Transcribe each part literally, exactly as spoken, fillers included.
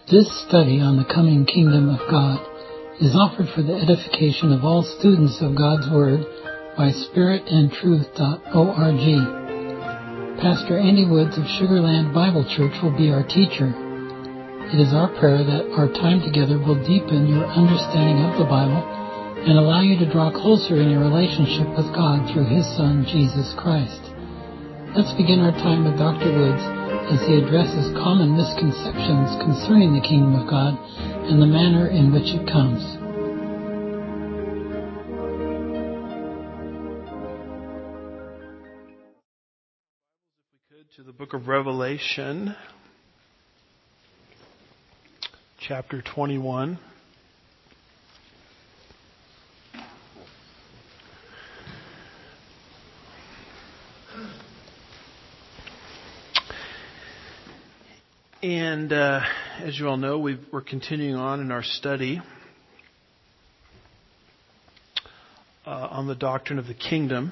This study on the coming kingdom of God is offered for the edification of all students of God's Word by spirit and truth dot org. Pastor Andy Woods of Sugarland Bible Church will be our teacher. It is our prayer that our time together will deepen your understanding of the Bible and allow you to draw closer in your relationship with God through His Son, Jesus Christ. Let's begin our time with Doctor Woods as he addresses common misconceptions concerning the kingdom of God and the manner in which it comes. If we could, to the book of Revelation, chapter twenty-one. And uh, as you all know, we've, we're continuing on in our study uh, on the doctrine of the kingdom.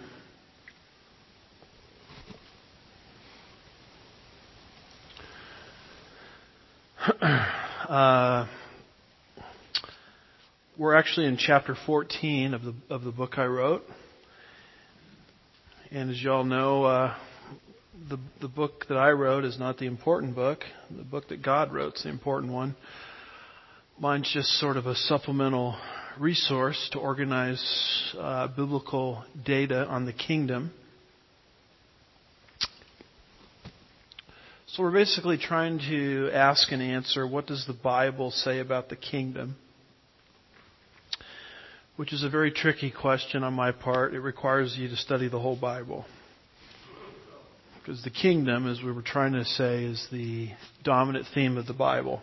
uh, we're actually in chapter fourteen of the of the book I wrote, and as you all know, uh, The, the book that I wrote is not the important book. The book that God wrote is the important one. Mine's just sort of a supplemental resource to organize uh, biblical data on the kingdom. So we're basically trying to ask and answer, what does the Bible say about the kingdom? Which is a very tricky question on my part. It requires you to study the whole Bible. Because the kingdom, as we were trying to say, is the dominant theme of the Bible.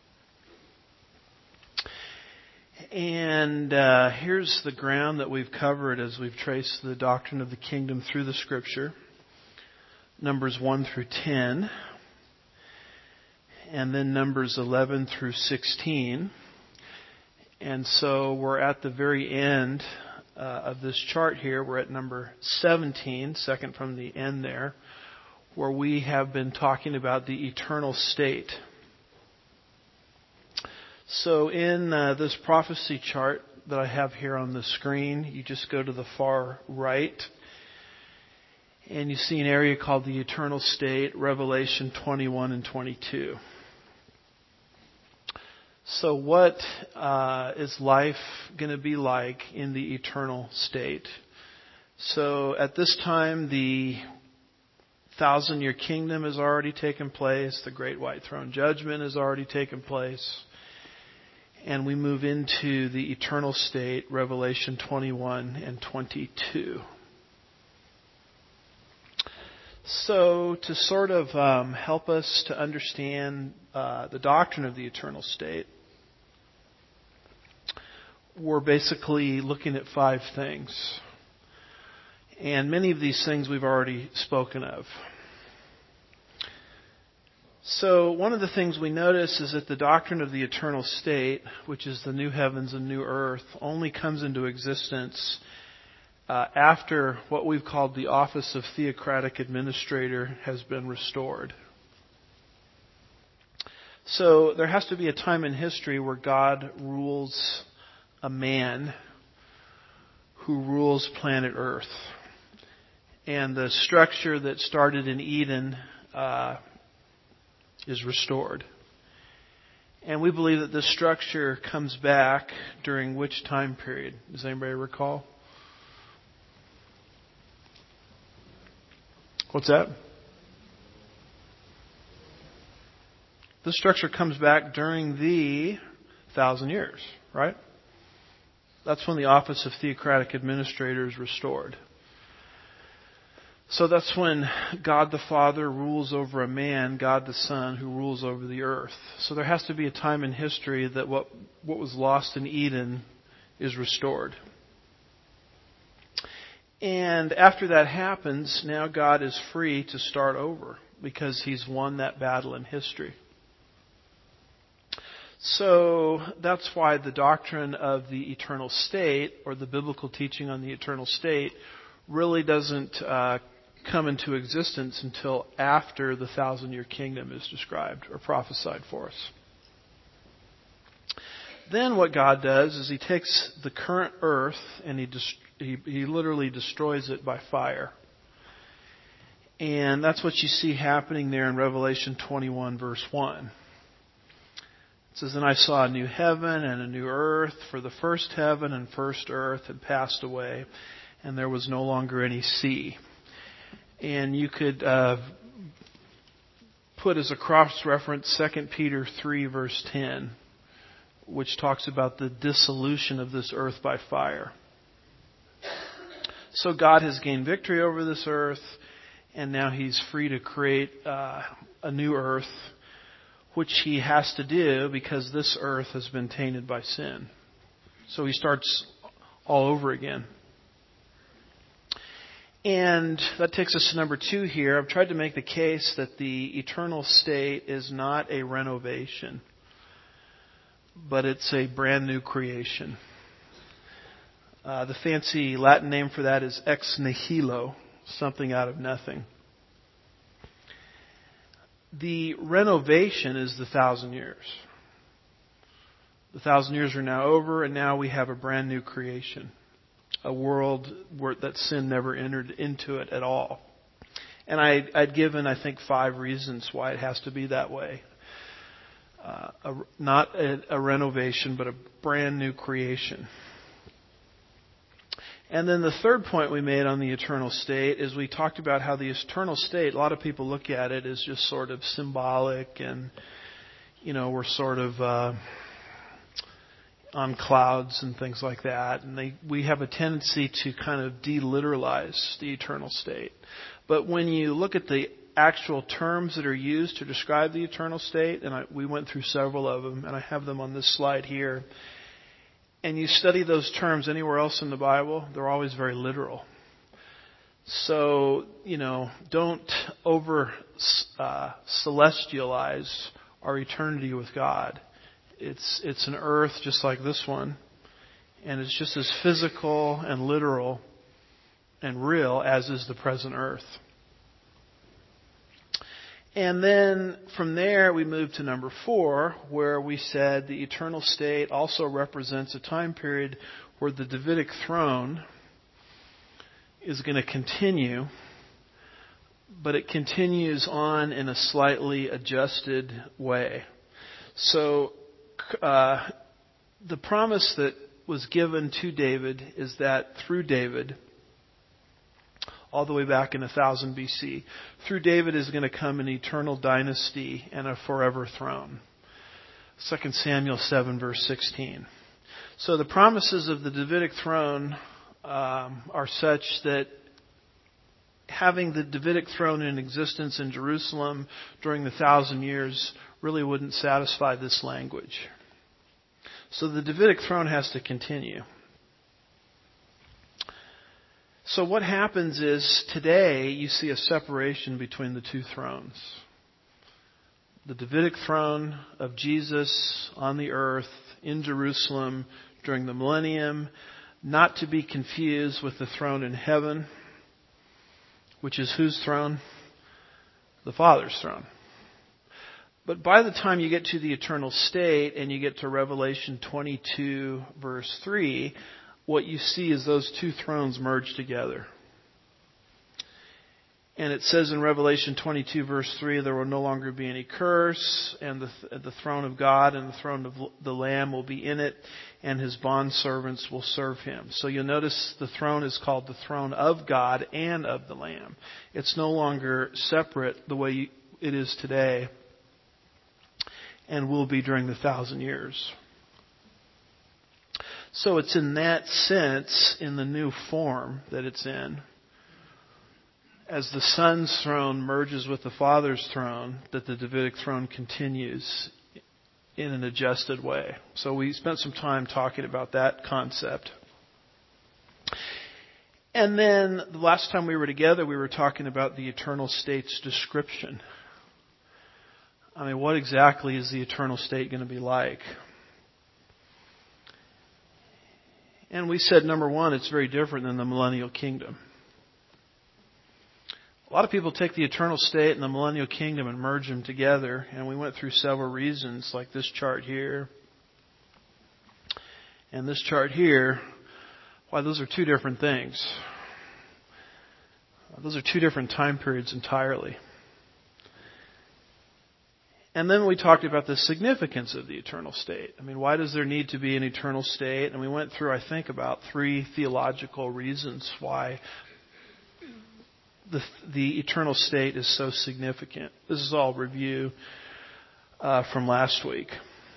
And uh, here's the ground that we've covered as we've traced the doctrine of the kingdom through the Scripture. Numbers one through ten. And then Numbers eleven through sixteen. And so we're at the very end uh, of this chart here. We're at number seventeen, second from the end there, where we have been talking about the eternal state. So in uh, this prophecy chart that I have here on the screen, you just go to the far right, and you see an area called the eternal state, Revelation twenty-one and twenty-two. So what uh, is life going to be like in the eternal state? So at this time, the thousand-year kingdom has already taken place. The great white throne judgment has already taken place. And we move into the eternal state, Revelation twenty-one and twenty-two. So to sort of um, help us to understand uh, the doctrine of the eternal state, we're basically looking at five things. And many of these things we've already spoken of. So one of the things we notice is that the doctrine of the eternal state, which is the new heavens and new earth, only comes into existence uh, after what we've called the office of theocratic administrator has been restored. So there has to be a time in history where God rules a man who rules planet Earth. And the structure that started in Eden uh, is restored. And we believe that this structure comes back during which time period? Does anybody recall? What's that? This structure comes back during the thousand years, right? That's when the office of theocratic administrator is restored. So that's when God the Father rules over a man, God the Son, who rules over the earth. So there has to be a time in history that what, what was lost in Eden is restored. And after that happens, now God is free to start over because He's won that battle in history. So that's why the doctrine of the eternal state, or the biblical teaching on the eternal state, really doesn't uh, come into existence until after the thousand-year kingdom is described or prophesied for us. then what God does is He takes the current earth and He, dest- he, he literally destroys it by fire. And that's what you see happening there in Revelation twenty-one, verse one. It says, "And I saw a new heaven and a new earth, for the first heaven and first earth had passed away, and there was no longer any sea." And you could uh, put as a cross-reference Second Peter three, verse ten, which talks about the dissolution of this earth by fire. So God has gained victory over this earth, and now He's free to create uh, a new earth, which He has to do because this earth has been tainted by sin. So He starts all over again. And that takes us to number two here. I've tried to make the case that the eternal state is not a renovation, but it's a brand new creation. Uh, the fancy Latin name for that is ex nihilo, something out of nothing. The renovation is the thousand years. The thousand years are now over, and now we have a brand new creation. A world where that sin never entered into it at all. And I, I'd given, I think, five reasons why it has to be that way. Uh, a, not a, a renovation, but a brand new creation. And then the third point we made on the eternal state is we talked about how the eternal state, a lot of people look at it as just sort of symbolic and, you know, we're sort of uh, on clouds and things like that. And they, we have a tendency to kind of deliteralize the eternal state. But when you look at the actual terms that are used to describe the eternal state, and I, we went through several of them, and I have them on this slide here, and you study those terms anywhere else in the Bible, they're always very literal. So, you know, don't over uh, celestialize our eternity with God. It's it's an earth just like this one, and it's just as physical and literal and real as is the present earth. And then from there we move to number four, where we said the eternal state also represents a time period where the Davidic throne is going to continue, but it continues on in a slightly adjusted way. So uh, the promise that was given to David is that through David, all the way back in one thousand B C, through David is going to come an eternal dynasty and a forever throne. Second Samuel seven, verse sixteen. So the promises of the Davidic throne um, are such that having the Davidic throne in existence in Jerusalem during the thousand years really wouldn't satisfy this language. So the Davidic throne has to continue. So what happens is today you see a separation between the two thrones. The Davidic throne of Jesus on the earth in Jerusalem during the millennium, not to be confused with the throne in heaven, which is whose throne? The Father's throne. But by the time you get to the eternal state and you get to Revelation twenty-two, verse three, what you see is those two thrones merge together. And it says in Revelation twenty-two, verse three, there will no longer be any curse, and the, the throne of God and the throne of the Lamb will be in it, and His bondservants will serve Him. So you'll notice the throne is called the throne of God and of the Lamb. It's no longer separate the way it is today, and will be during the thousand years. So it's in that sense, in the new form that it's in, as the Son's throne merges with the Father's throne, that the Davidic throne continues in an adjusted way. So we spent some time talking about that concept. And then the last time we were together, we were talking about the eternal state's description. I mean, what exactly is the eternal state going to be like? And we said, number one, it's very different than the millennial kingdom. A lot of people take the eternal state and the millennial kingdom and merge them together. And we went through several reasons, like this chart here. And this chart here, why, those are two different things. Those are two different time periods entirely. And then we talked about the significance of the eternal state. I mean, why does there need to be an eternal state? And we went through, I think, about three theological reasons why the, the eternal state is so significant. This is all review uh, from last week.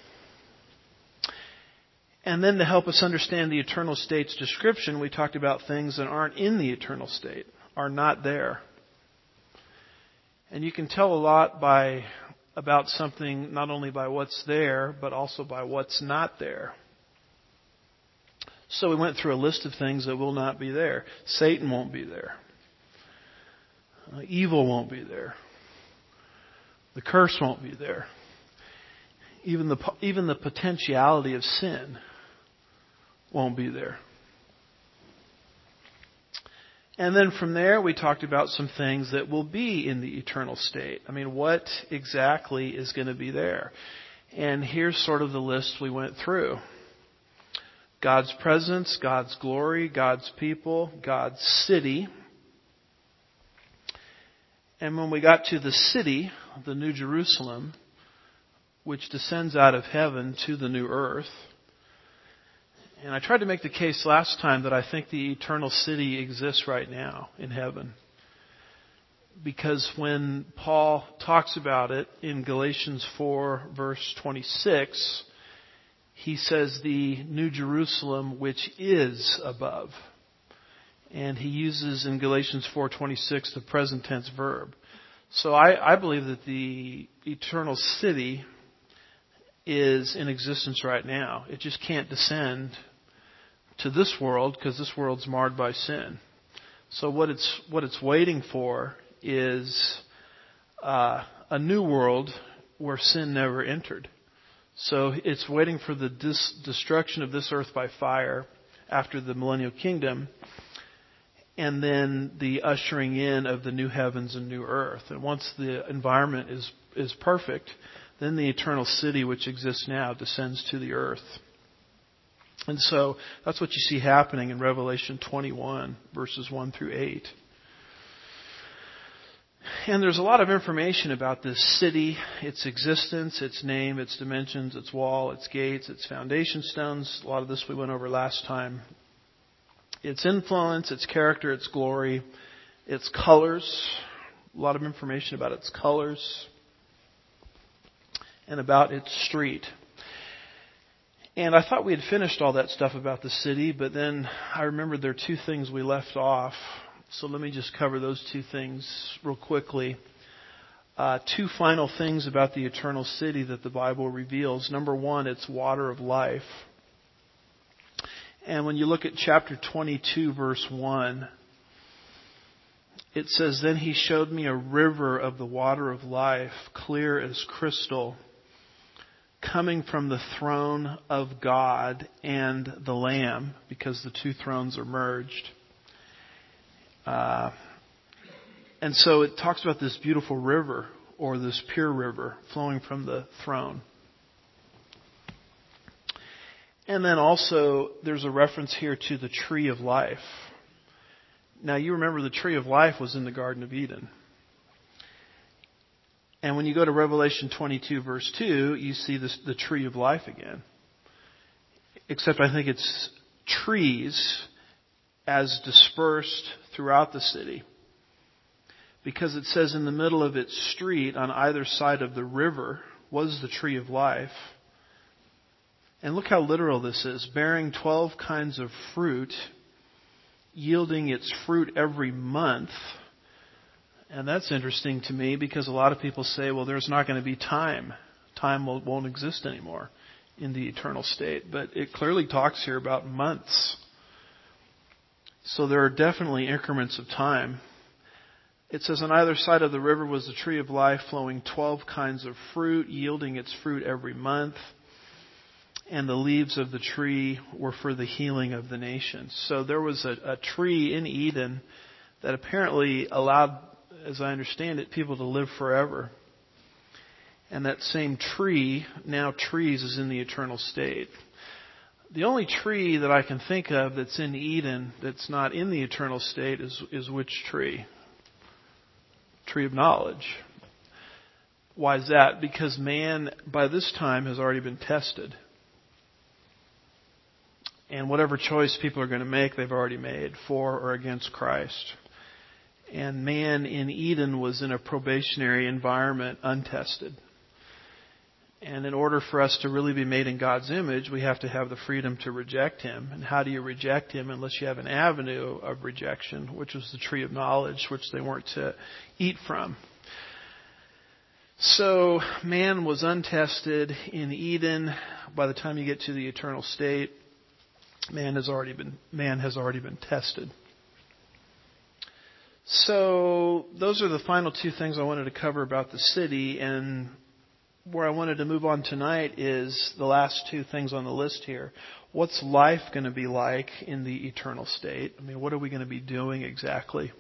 And then to help us understand the eternal state's description, we talked about things that aren't in the eternal state, are not there. And you can tell a lot by about something not only by what's there, but also by what's not there. So we went through a list of things that will not be there. Satan won't be there. Uh, evil won't be there. The curse won't be there. Even the even the potentiality of sin won't be there. And then from there, we talked about some things that will be in the eternal state. I mean, what exactly is going to be there? And here's sort of the list we went through. God's presence, God's glory, God's people, God's city. And when we got to the city, the New Jerusalem, which descends out of heaven to the new earth. And I tried to make the case last time that I think the eternal city exists right now in heaven. Because when Paul talks about it in Galatians four, verse twenty-six, he says the New Jerusalem which is above. And he uses in Galatians four twenty-six the present tense verb. So I, I believe that the eternal city is in existence right now. It just can't descend to this world because this world's marred by sin. So what it's what it's waiting for is uh, a new world where sin never entered. So it's waiting for the dis- destruction of this earth by fire after the millennial kingdom, and then the ushering in of the new heavens and new earth. And once the environment is is perfect, then the eternal city which exists now descends to the earth. And so that's what you see happening in Revelation twenty-one, verses one through eight. And there's a lot of information about this city, its existence, its name, its dimensions, its wall, its gates, its foundation stones. A lot of this we went over last time. Its influence, its character, its glory, its colors. A lot of information about its colors and about its street. And I thought we had finished all that stuff about the city, but then I remembered there are two things we left off. So let me just cover those two things real quickly. Uh, two final things about the eternal city that the Bible reveals. Number one, it's water of life. And when you look at chapter twenty-two, verse one, it says, "Then he showed me a river of the water of life, clear as crystal, coming from the throne of God and the Lamb," because the two thrones are merged. Uh, and so it talks about this beautiful river, or this pure river, flowing from the throne. And then also, there's a reference here to the tree of life. Now, you remember the tree of life was in the Garden of Eden. And when you go to Revelation twenty-two, verse two, you see this, the tree of life again. Except I think it's trees as dispersed throughout the city. Because it says in the middle of its street, on either side of the river, was the tree of life. And look how literal this is. Bearing twelve kinds of fruit, yielding its fruit every month. And that's interesting to me because a lot of people say, well, there's not going to be time. Time will, won't exist anymore in the eternal state. But it clearly talks here about months. So there are definitely increments of time. It says, on either side of the river was the tree of life, flowing twelve kinds of fruit, yielding its fruit every month. And the leaves of the tree were for the healing of the nations. So there was a, a tree in Eden that apparently allowed, as I understand it, people to live forever. And that same tree, now trees, is in the eternal state. The only tree that I can think of that's in Eden that's not in the eternal state is, is which tree? Tree of knowledge. Why is that? Because man, by this time, has already been tested. And whatever choice people are going to make, they've already made, for or against Christ. And man in Eden was in a probationary environment, untested. And in order for us to really be made in God's image, we have to have the freedom to reject Him. And how do you reject Him unless you have an avenue of rejection, which was the tree of knowledge, which they weren't to eat from. So man was untested in Eden. By the time you get to the eternal state, man has already been man has already been tested. So those are the final two things I wanted to cover about the city, and where I wanted to move on tonight is the last two things on the list here. What's life going to be like in the eternal state? I mean, what are we going to be doing exactly?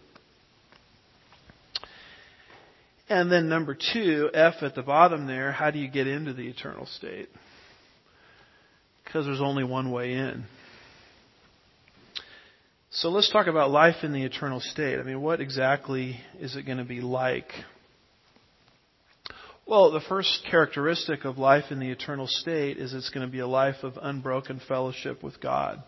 And then number two, F at the bottom there, how do you get into the eternal state? Because there's only one way in. So let's talk about life in the eternal state. I mean, what exactly is it going to be like? Well, the first characteristic of life in the eternal state is it's going to be a life of unbroken fellowship with God.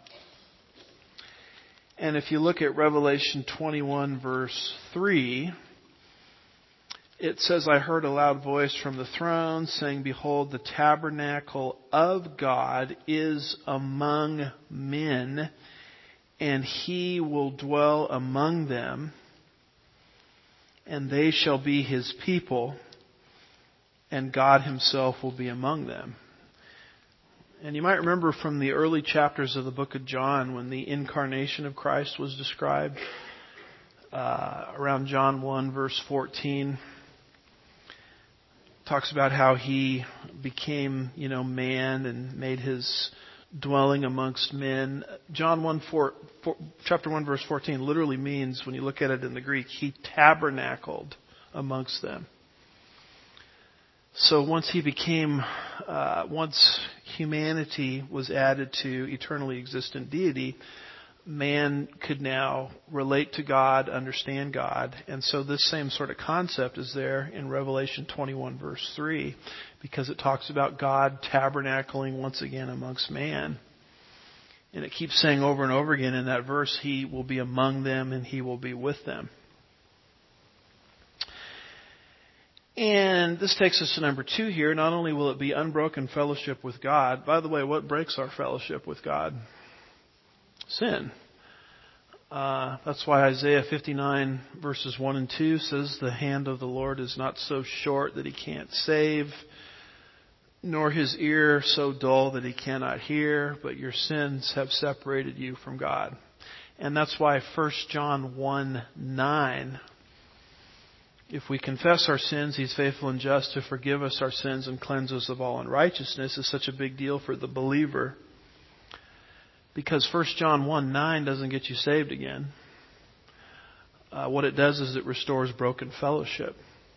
And if you look at Revelation twenty-one, verse three, it says, I heard a loud voice from the throne saying, Behold, the tabernacle of God is among men, and He will dwell among them, and they shall be His people, and God Himself will be among them. And you might remember from the early chapters of the book of John when the incarnation of Christ was described, uh, around John one, verse fourteen. Talks about how He became, you know, man and made His dwelling amongst men. John one, four, four, chapter one, verse fourteen literally means, when you look at it in the Greek, He tabernacled amongst them. So once He became, uh, once humanity was added to eternally existent deity, man could now relate to God, understand God. And so this same sort of concept is there in Revelation twenty-one, verse three, because it talks about God tabernacling once again amongst man. And it keeps saying over and over again in that verse, He will be among them and He will be with them. And this takes us to number two here. Not only will it be unbroken fellowship with God. By the way, what breaks our fellowship with God? Sin. Uh, that's why Isaiah fifty-nine verses one and two says, The hand of the Lord is not so short that He can't save, nor His ear so dull that He cannot hear, but your sins have separated you from God. And that's why First John one nine, if we confess our sins, He's faithful and just to forgive us our sins and cleanse us of all unrighteousness, is such a big deal for the believer. Because First John one nine doesn't get you saved again. Uh, what it does is it restores broken fellowship.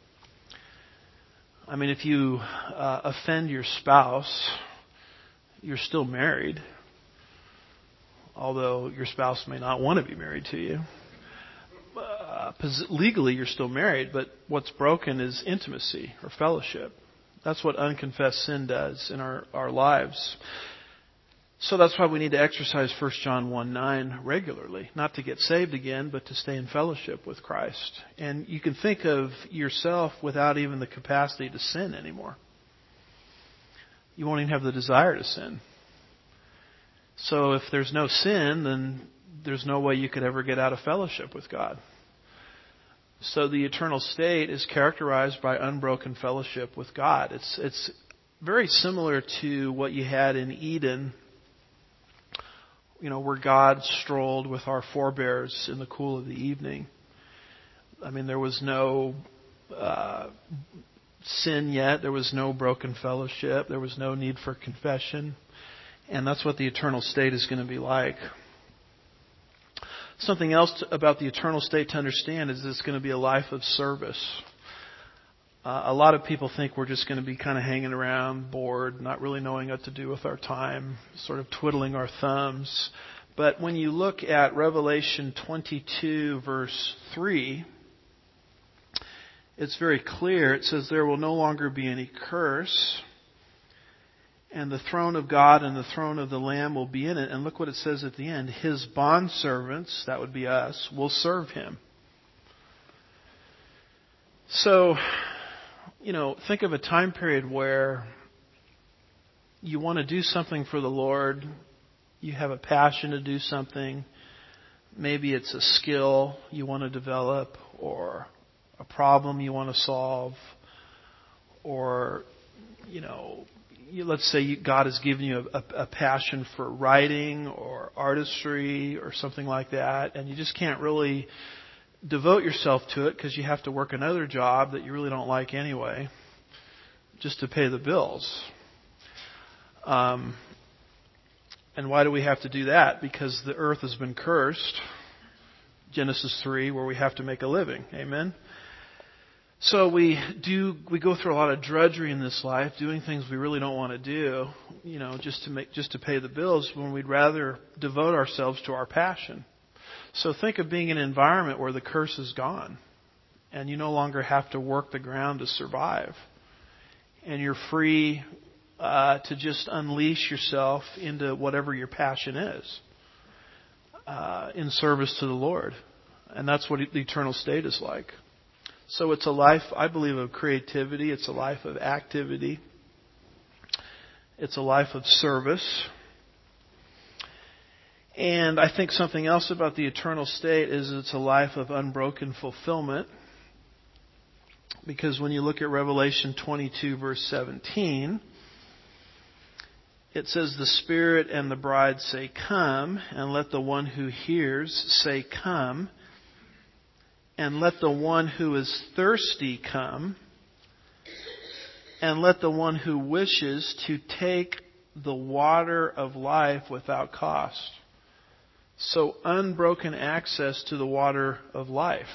I mean, if you uh, offend your spouse, you're still married. Although your spouse may not want to be married to you. Uh, legally, you're still married, but what's broken is intimacy or fellowship. That's what unconfessed sin does in our, our lives. So that's why we need to exercise First John one nine regularly. Not to get saved again, but to stay in fellowship with Christ. And you can think of yourself without even the capacity to sin anymore. You won't even have the desire to sin. So if there's no sin, then there's no way you could ever get out of fellowship with God. So the eternal state is characterized by unbroken fellowship with God. It's it's very similar to what you had in Eden, you know, where God strolled with our forebears in the cool of the evening. I mean, there was no uh, sin yet. There was no broken fellowship. There was no need for confession. And that's what the eternal state is going to be like. Something else to, about the eternal state to understand is it's going to be a life of service. Uh, a lot of people think we're just going to be kind of hanging around, bored, not really knowing what to do with our time, sort of twiddling our thumbs. But when you look at Revelation twenty-two, verse three, it's very clear. It says, there will no longer be any curse, and the throne of God and the throne of the Lamb will be in it. And look what it says at the end. His bondservants, that would be us, will serve him. So, you know, think of a time period where you want to do something for the Lord. You have a passion to do something. Maybe it's a skill you want to develop, or a problem you want to solve, or, you know, you, let's say you, God has given you a, a, a passion for writing or artistry or something like that, and you just can't really devote yourself to it because you have to work another job that you really don't like anyway, just to pay the bills. Um, and why do we have to do that? Because the earth has been cursed. Genesis three, where we have to make a living. Amen? So we do, we go through a lot of drudgery in this life, doing things we really don't want to do, you know, just to make, just to pay the bills, when we'd rather devote ourselves to our passion. So think of being in an environment where the curse is gone, and you no longer have to work the ground to survive, and you're free uh, to just unleash yourself into whatever your passion is, uh, in service to the Lord. And that's what the eternal state is like. So it's a life, I believe, of creativity. It's a life of activity. It's a life of service. And I think something else about the eternal state is it's a life of unbroken fulfillment. Because when you look at Revelation twenty-two, verse seventeen, it says, the Spirit and the bride say, come, and let the one who hears say, come. And let the one who is thirsty come, and let the one who wishes to take the water of life without cost. So unbroken access to the water of life.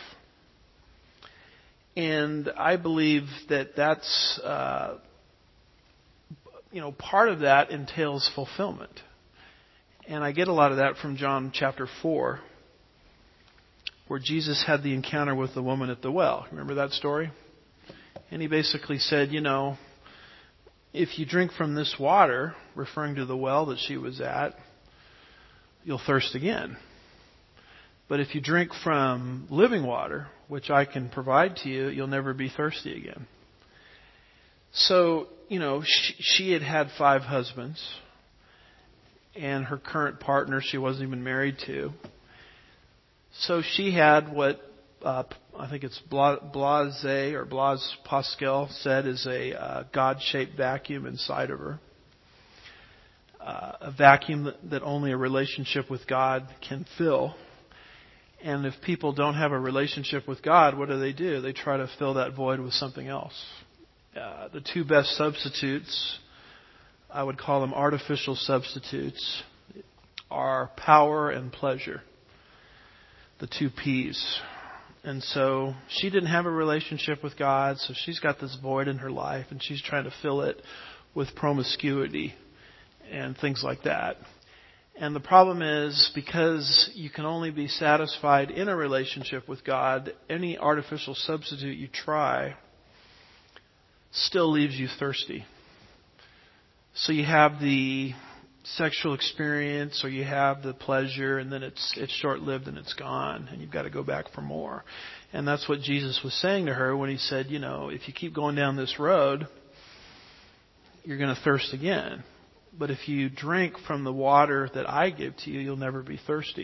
And I believe that that's, uh, you know, part of that entails fulfillment. And I get a lot of that from John chapter four. Where Jesus had the encounter with the woman at the well. Remember that story? And he basically said, you know, if you drink from this water, referring to the well that she was at, you'll thirst again. But if you drink from living water, which I can provide to you, you'll never be thirsty again. So, you know, she, she had had five husbands, and her current partner she wasn't even married to. So she had what uh, I think it's Blaise or Blaise Pascal said is a uh, God-shaped vacuum inside of her. Uh, a vacuum that, that only a relationship with God can fill. And if people don't have a relationship with God, what do they do? They try to fill that void with something else. Uh, the two best substitutes, I would call them artificial substitutes, are power and pleasure. The two P's. And so she didn't have a relationship with God, so she's got this void in her life, and she's trying to fill it with promiscuity and things like that. And the problem is, because you can only be satisfied in a relationship with God, any artificial substitute you try still leaves you thirsty. So you have the sexual experience, or you have the pleasure, and then it's it's short-lived and it's gone, and you've got to go back for more. And that's what Jesus was saying to her when he said, you know, if you keep going down this road, you're going to thirst again. But if you drink from the water that I give to you, you'll never be thirsty.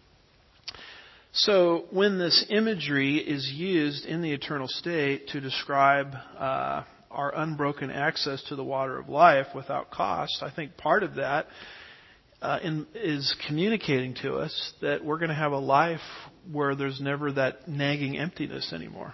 So when this imagery is used in the eternal state to describe uh, our unbroken access to the water of life without cost, I think part of that uh, in, is communicating to us that we're going to have a life where there's never that nagging emptiness anymore.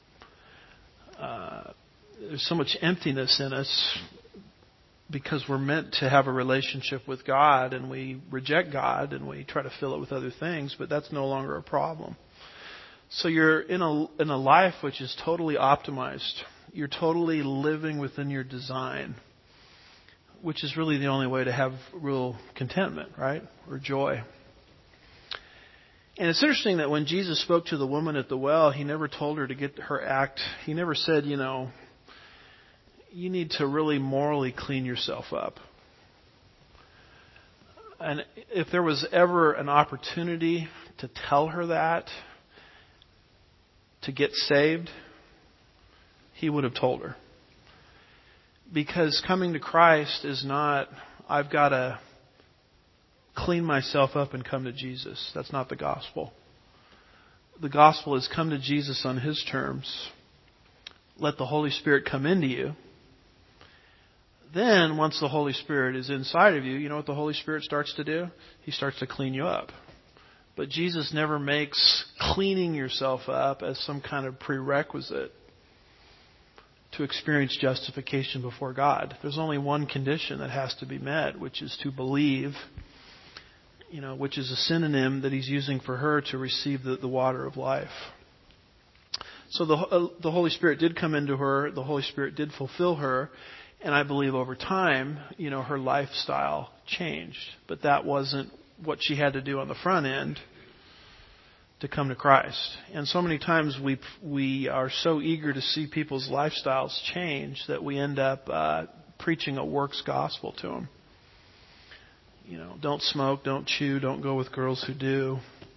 Uh, there's so much emptiness in us because we're meant to have a relationship with God, and we reject God and we try to fill it with other things, but that's no longer a problem. So you're in a in a life which is totally optimized. You're totally living within your design, which is really the only way to have real contentment, right? Or joy. And it's interesting that when Jesus spoke to the woman at the well, he never told her to get her act. He never said, you know, you need to really morally clean yourself up. And if there was ever an opportunity to tell her that, to get saved, he would have told her. Because coming to Christ is not, I've got to clean myself up and come to Jesus. That's not the gospel. The gospel is come to Jesus on His terms. Let the Holy Spirit come into you. Then, once the Holy Spirit is inside of you, you know what the Holy Spirit starts to do? He starts to clean you up. But Jesus never makes cleaning yourself up as some kind of prerequisite to experience justification before God. There's only one condition that has to be met, which is to believe, you know, which is a synonym that He's using for her to receive the, the water of life. So the, uh, the Holy Spirit did come into her. The Holy Spirit did fulfill her. And I believe over time, you know, her lifestyle changed. But that wasn't what she had to do on the front end to come to Christ. And so many times we we are so eager to see people's lifestyles change that we end up uh, preaching a works gospel to them. You know, don't smoke, don't chew, don't go with girls who do.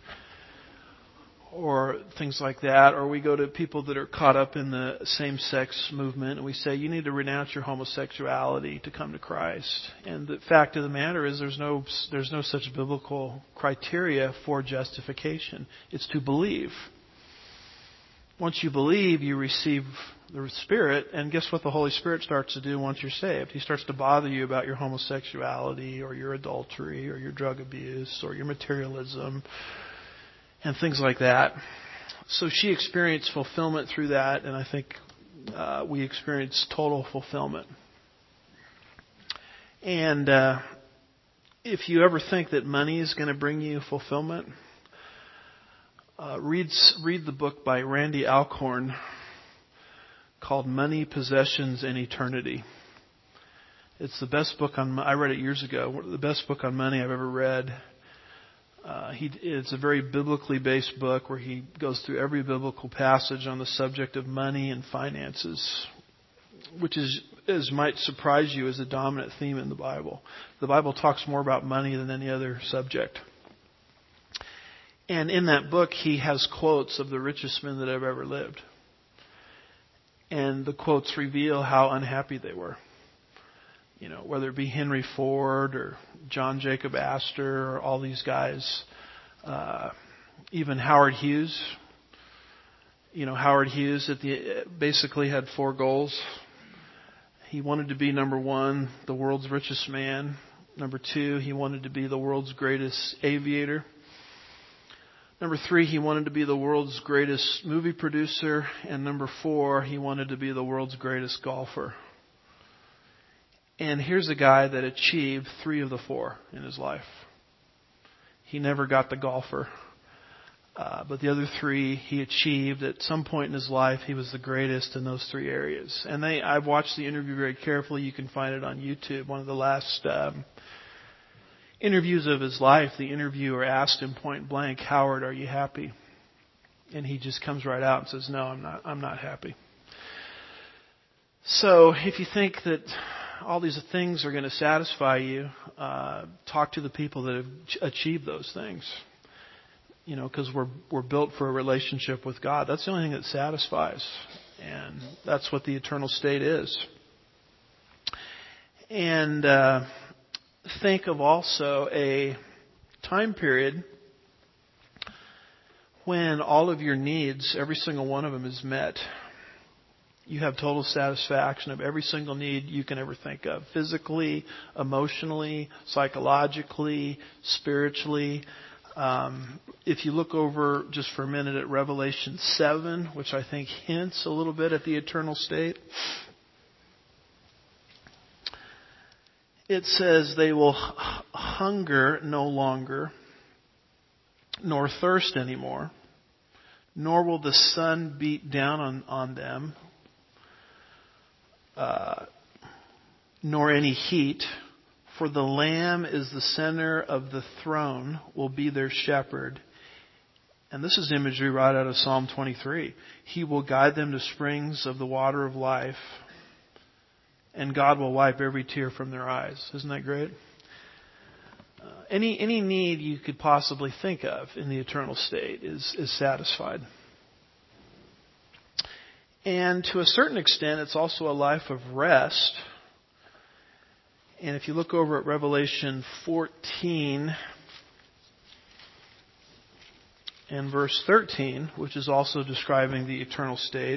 Or things like that. Or we go to people that are caught up in the same-sex movement and we say, you need to renounce your homosexuality to come to Christ. And the fact of the matter is there's no there's no such biblical criteria for justification. It's to believe. Once you believe, you receive the Spirit. And guess what the Holy Spirit starts to do once you're saved? He starts to bother you about your homosexuality or your adultery or your drug abuse or your materialism and things like that. So she experienced fulfillment through that, and I think uh, we experienced total fulfillment. And uh, if you ever think that money is going to bring you fulfillment, uh, read read the book by Randy Alcorn called Money, Possessions, and Eternity. It's the best book on. I read it years ago. The best book on money I've ever read. Uh, he, it's a very biblically based book where he goes through every biblical passage on the subject of money and finances, which is, as might surprise you, is a dominant theme in the Bible. The Bible talks more about money than any other subject. And in that book, he has quotes of the richest men that have ever lived. And the quotes reveal how unhappy they were. You know, whether it be Henry Ford or John Jacob Astor or all these guys, uh, even Howard Hughes. You know, Howard Hughes at the basically had four goals. He wanted to be number one, the world's richest man. Number two, he wanted to be the world's greatest aviator. Number three, he wanted to be the world's greatest movie producer. And number four, he wanted to be the world's greatest golfer. And here's a guy that achieved three of the four in his life. He never got the golfer. Uh, but the other three he achieved at some point in his life. He was the greatest in those three areas. And they, I've watched the interview very carefully. You can find it on YouTube. One of the last um, interviews of his life, the interviewer asked him point blank, Howard, are you happy? And he just comes right out and says, no, I'm not, I'm not happy. So if you think that all these things are going to satisfy you, uh, talk to the people that have achieved those things. You know, because we're we're built for a relationship with God. That's the only thing that satisfies, and that's what the eternal state is. And uh, think of also a time period when all of your needs, every single one of them, is met. You have total satisfaction of every single need you can ever think of. Physically, emotionally, psychologically, spiritually. Um, if you look over just for a minute at Revelation seven, which I think hints a little bit at the eternal state. It says they will hunger no longer, nor thirst anymore, nor will the sun beat down on, on them. uh, nor any heat. For the Lamb is the center of the throne, will be their shepherd. And this is imagery right out of Psalm twenty-three. He will guide them to springs of the water of life, and God will wipe every tear from their eyes. Isn't that great? Uh, any any need you could possibly think of in the eternal state is, is satisfied. And to a certain extent, it's also a life of rest. And if you look over at Revelation fourteen and verse thirteen, which is also describing the eternal state,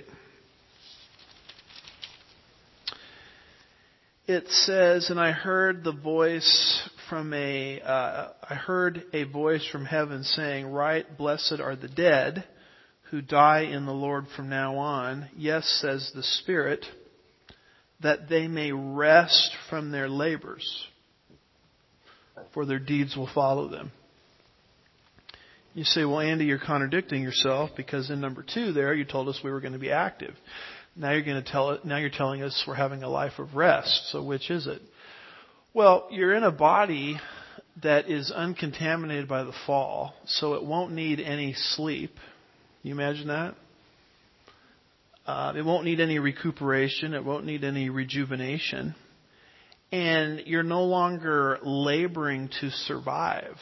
it says, "And I heard the voice from a, uh, I heard a voice from heaven saying, 'Right, blessed are the dead who die in the Lord from now on. Yes, says the Spirit, that they may rest from their labors, for their deeds will follow them.'" You say, "Well, Andy, you're contradicting yourself, because in number two there, you told us we were going to be active. Now you're going to tell it, now you're telling us we're having a life of rest. So which is it?" Well, you're in a body that is uncontaminated by the fall, so it won't need any sleep. Can you imagine that? Uh, it won't need any recuperation. It won't need any rejuvenation. And you're no longer laboring to survive.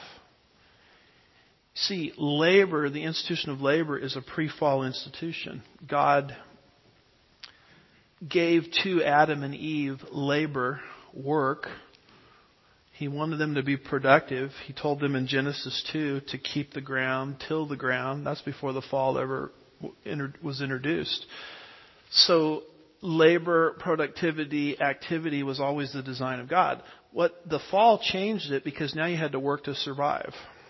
See, labor, the institution of labor, is a pre-fall institution. God gave to Adam and Eve labor, work. He wanted them to be productive. He told them in Genesis two to keep the ground, till the ground. That's before the fall ever was introduced. So labor, productivity, activity was always the design of God. What the fall changed it, because now you had to work to survive.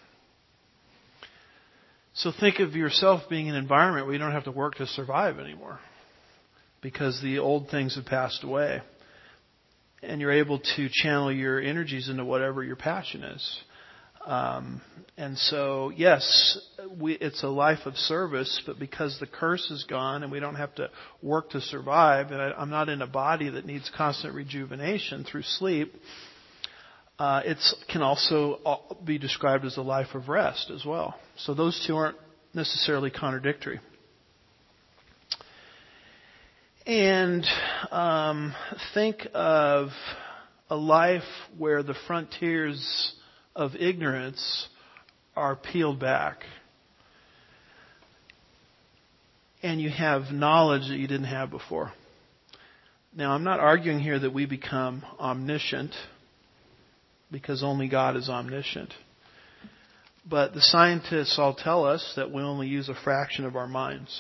So think of yourself being in an environment where you don't have to work to survive anymore, because the old things have passed away. And you're able to channel your energies into whatever your passion is. Um, and so, yes, we, it's a life of service, but because the curse is gone and we don't have to work to survive, and I, I'm not in a body that needs constant rejuvenation through sleep, uh, it can also be described as a life of rest as well. So those two aren't necessarily contradictory. And um, think of a life where the frontiers of ignorance are peeled back, and you have knowledge that you didn't have before. Now, I'm not arguing here that we become omniscient, because only God is omniscient. But the scientists all tell us that we only use a fraction of our minds.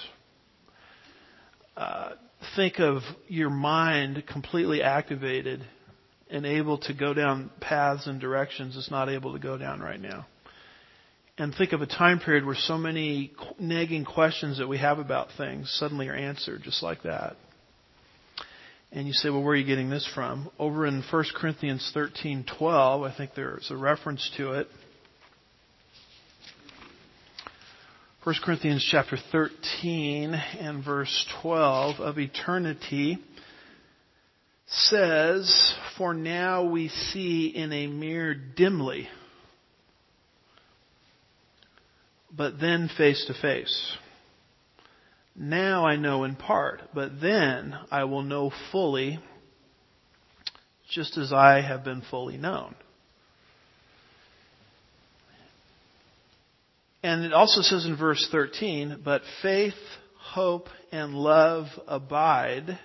Uh, think of your mind completely activated and able to go down paths and directions it's not able to go down right now. And think of a time period where so many nagging questions that we have about things suddenly are answered just like that. And you say, well, where are you getting this from? Over in First Corinthians thirteen twelve, I think there's a reference to it. First Corinthians chapter thirteen and verse twelve, "Of eternity," says, "For now we see in a mirror dimly, but then face to face. Now I know in part, but then I will know fully, just as I have been fully known." And it also says in verse thirteen, "But faith, hope, and love abide.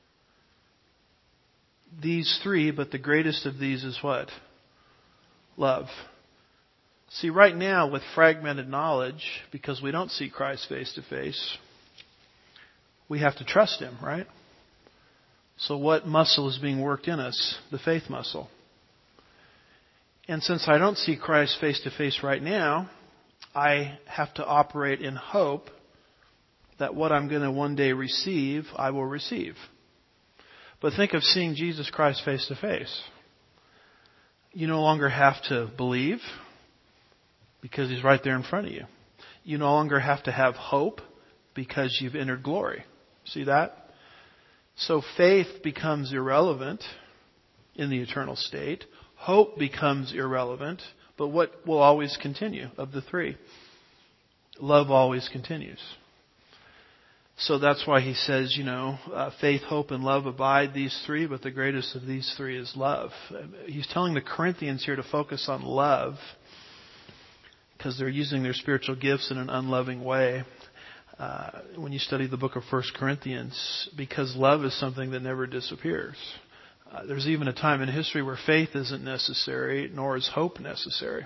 These three, but the greatest of these is what? Love." See, right now with fragmented knowledge, because we don't see Christ face to face, we have to trust Him, right? So what muscle is being worked in us? The faith muscle. And since I don't see Christ face to face right now, I have to operate in hope that what I'm going to one day receive, I will receive. But think of seeing Jesus Christ face to face. You no longer have to believe, because He's right there in front of you. You no longer have to have hope, because you've entered glory. See that? So faith becomes irrelevant in the eternal state. Hope becomes irrelevant. But what will always continue of the three? Love always continues. So that's why he says, you know, uh, faith, hope, and love abide, these three, but the greatest of these three is love. He's telling the Corinthians here to focus on love because they're using their spiritual gifts in an unloving way. Uh, when you study the book of First Corinthians, because love is something that never disappears. Uh, there's even a time in history where faith isn't necessary, nor is hope necessary.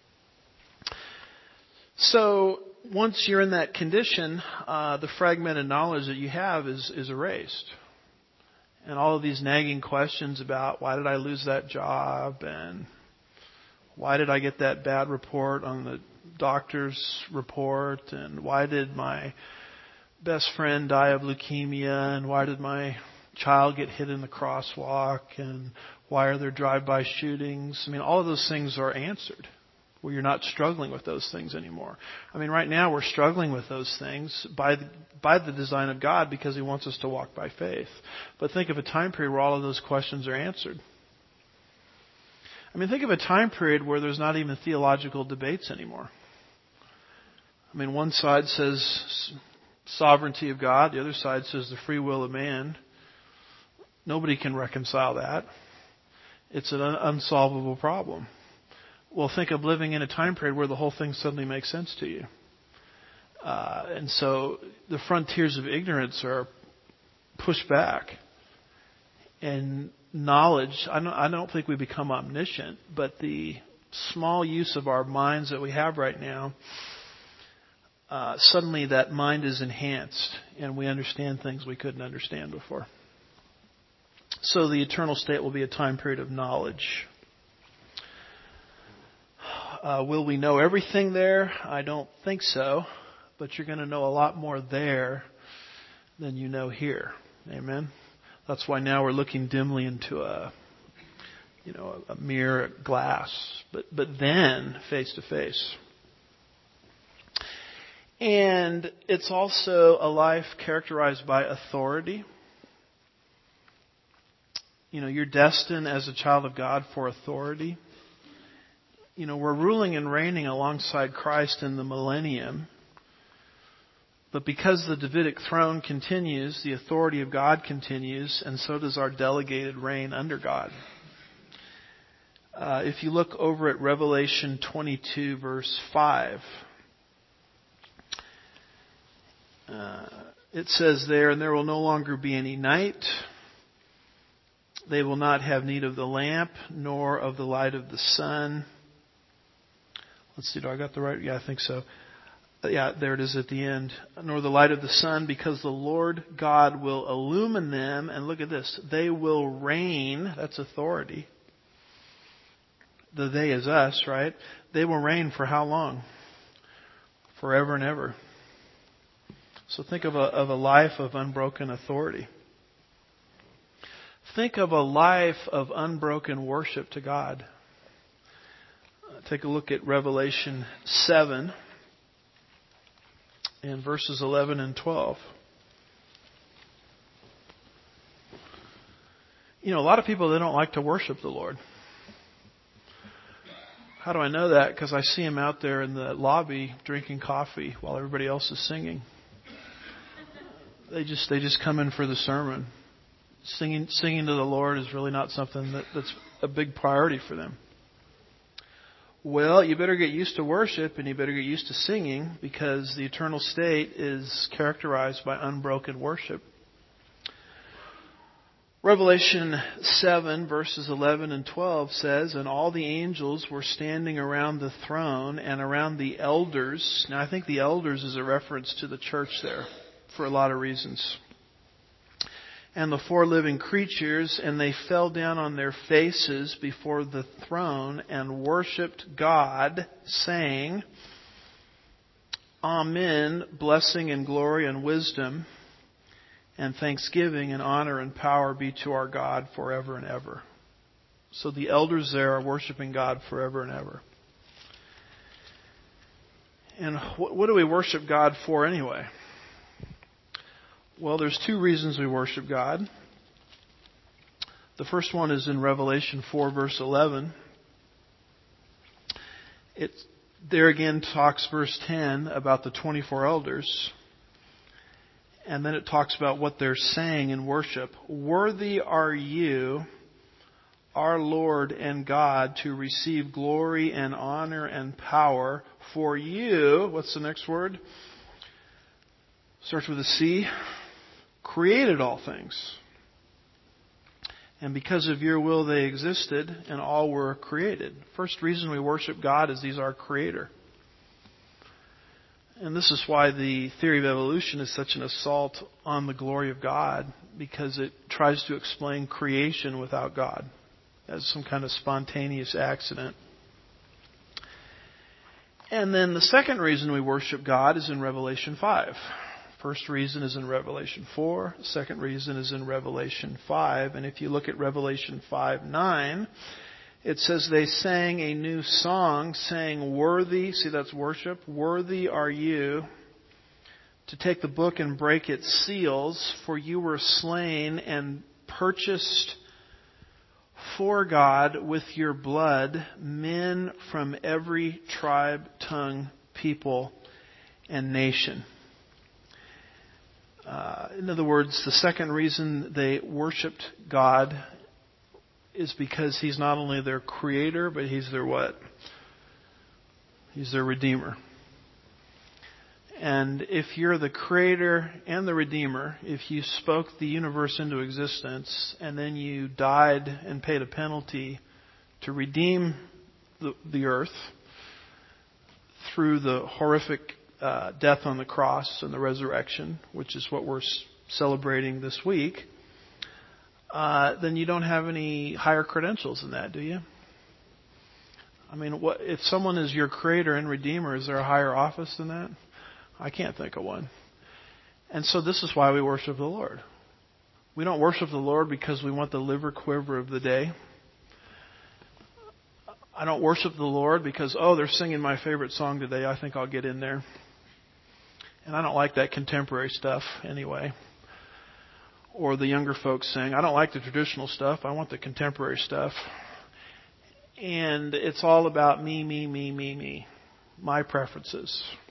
So once you're in that condition, uh, the fragmented knowledge that you have is, is erased. And all of these nagging questions about why did I lose that job and why did I get that bad report on the doctor's report and why did my best friend die of leukemia and why did my child get hit in the crosswalk and why are there drive-by shootings? I mean, all of those things are answered. Where you're not struggling with those things anymore. I mean, right now we're struggling with those things by the, by the design of God because He wants us to walk by faith. But think of a time period where all of those questions are answered. I mean, think of a time period where there's not even theological debates anymore. I mean, one side says sovereignty of God, the other side says the free will of man. Nobody can reconcile that. It's an unsolvable problem. Well, think of living in a time period where the whole thing suddenly makes sense to you. Uh, and so the frontiers of ignorance are pushed back. And knowledge, I don't, I don't think we become omniscient, but the small use of our minds that we have right now, uh, suddenly that mind is enhanced and we understand things we couldn't understand before. So the eternal state will be a time period of knowledge. Uh, will we know everything there? I don't think so. But you're going to know a lot more there than you know here. Amen? That's why now we're looking dimly into a, you know, a mirror glass. But, but then face to face. And it's also a life characterized by authority. You know, you're destined as a child of God for authority. You know, we're ruling and reigning alongside Christ in the millennium. But because the Davidic throne continues, the authority of God continues, and so does our delegated reign under God. Uh, if you look over at Revelation twenty-two, verse five, uh, it says there, and there will no longer be any night. They will not have need of the lamp, nor of the light of the sun. Let's see, do I got the right? Yeah, I think so. Yeah, there it is at the end. Nor the light of the sun, because the Lord God will illumine them. And look at this. They will reign. That's authority. The they is us, right? They will reign for how long? Forever and ever. So think of a, of a life of unbroken authority. Think of a life of unbroken worship to God. Take a look at Revelation seven and verses eleven and twelve. You know, a lot of people, they don't like to worship the Lord. How do I know that? Because I see them out there in the lobby drinking coffee while everybody else is singing. They just they just come in for the sermon. Singing singing to the Lord is really not something that, that's a big priority for them. Well, you better get used to worship and you better get used to singing because the eternal state is characterized by unbroken worship. Revelation seven verses eleven and twelve says, and all the angels were standing around the throne and around the elders. Now I think the elders is a reference to the church there for a lot of reasons. And the four living creatures, and they fell down on their faces before the throne and worshipped God, saying, Amen, blessing and glory and wisdom and thanksgiving and honor and power be to our God forever and ever. So the elders there are worshiping God forever and ever. And what do we worship God for anyway? Well, there's two reasons we worship God. The first one is in Revelation four, verse eleven. It there again talks, verse ten, about the twenty-four elders. And then it talks about what they're saying in worship. Worthy are you, our Lord and God, to receive glory and honor and power. For you, what's the next word? Starts with a C. Created all things. And because of your will they existed, and all were created. First reason we worship God is He's our Creator. And this is why the theory of evolution is such an assault on the glory of God, because it tries to explain creation without God as some kind of spontaneous accident. And then the second reason we worship God is in Revelation five. First reason is in Revelation four. Second reason is in Revelation five. And if you look at Revelation five nine, it says they sang a new song, saying, worthy, see that's worship, worthy are you to take the book and break its seals, for you were slain and purchased for God with your blood men from every tribe, tongue, people, and nation. Uh, in other words, the second reason they worshipped God is because He's not only their Creator, but He's their what? He's their Redeemer. And if you're the Creator and the Redeemer, if you spoke the universe into existence and then you died and paid a penalty to redeem the, the earth through the horrific Uh, death on the cross and the resurrection, which is what we're s- celebrating this week, uh, then you don't have any higher credentials than that, do you? I mean, what if someone is your Creator and Redeemer, is there a higher office than that? I can't think of one. And so this is why we worship the Lord. We don't worship the Lord because we want the liver quiver of the day. I don't worship the Lord because, oh, they're singing my favorite song today, I think I'll get in there. And I don't like that contemporary stuff anyway. Or the younger folks saying, I don't like the traditional stuff, I want the contemporary stuff. And it's all about me, me, me, me, me. My preferences.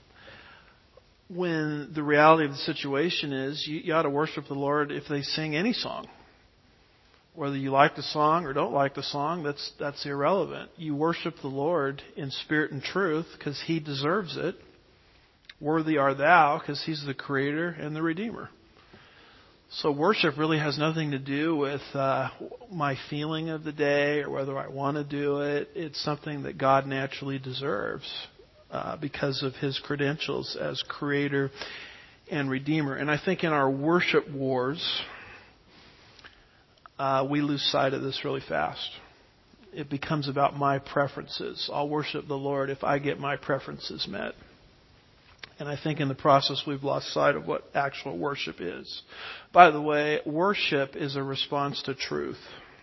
When the reality of the situation is, you, you ought to worship the Lord if they sing any song. Whether you like the song or don't like the song, that's that's irrelevant. You worship the Lord in spirit and truth because He deserves it. Worthy are thou, because He's the Creator and the Redeemer. So worship really has nothing to do with uh, my feeling of the day or whether I want to do it. It's something that God naturally deserves uh, because of His credentials as Creator and Redeemer. And I think in our worship wars, uh, we lose sight of this really fast. It becomes about my preferences. I'll worship the Lord if I get my preferences met. And I think in the process we've lost sight of what actual worship is. By the way, worship is a response to truth.